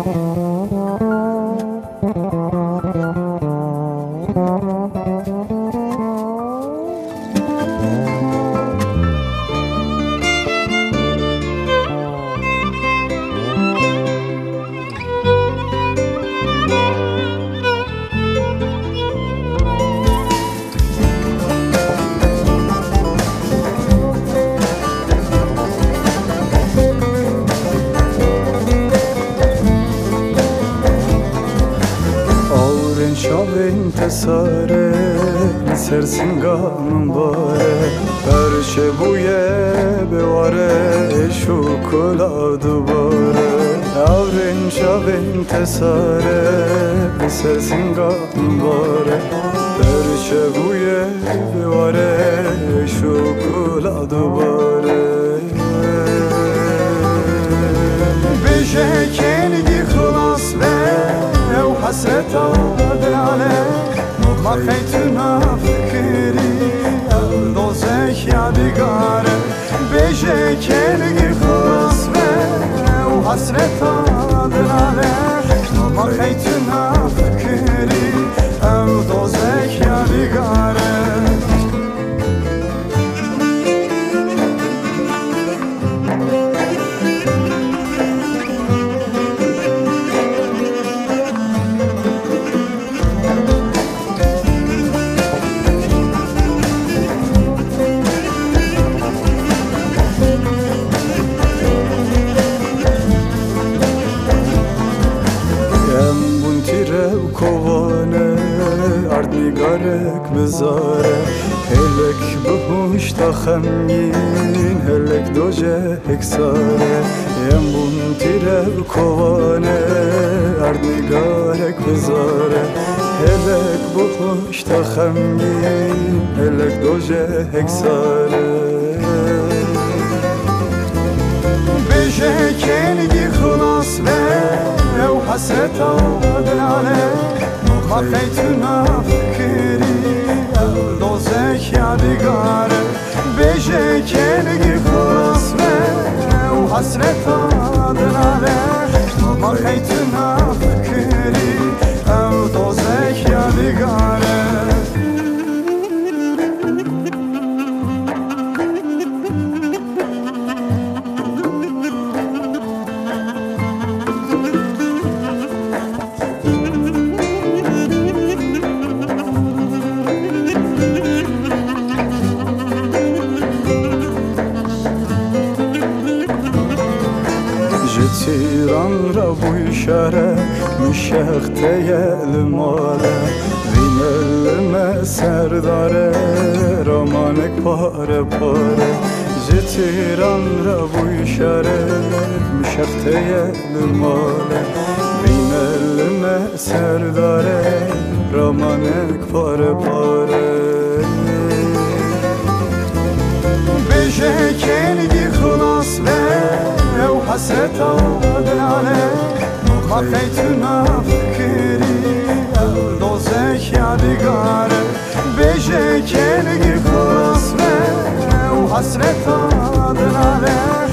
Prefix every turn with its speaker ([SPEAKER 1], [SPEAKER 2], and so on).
[SPEAKER 1] انتصاره سرسنگانم باره برشه بویه بواره شکلات دوباره آورین شب انتصاره سرسنگانم باره برشه بویه بواره شکلات دوباره بشه کنگی خلاص به او حسرت آدلانه ما خیتنا فکری دوزخ یادگاره بشه کنگی خلاص به او حسرت آدلانه ما خیتنا فکری دوزخ یادگاره کوانه ارد نگارک بزاره هلک بهوش تا خمگین هلک دوجه هکساره یم بون تیره کوانه ارد نگارک بزاره هلک بهوش تا خمگین هلک دوجه هکساره بشه کنگی خلاص به او حسرت آدلانه ما خیتنا فکری دوزخ یادگاره بشه کنگی خلاص به او حسرت آدلانه ما خیتنا فکری دوزخ یادگاره تیران را بوی شره مشخته الماله وین علم سرداره رامانک پاره پاره تیران را بوی شره مشخته الماله وین علم سرداره رامانک پاره پاره بشه کنگی خلاص به او حسرت آدلانه ما خیتنا فکری دوزخ یادگاره بشه کنگی خلاص به او حسرت آدلانه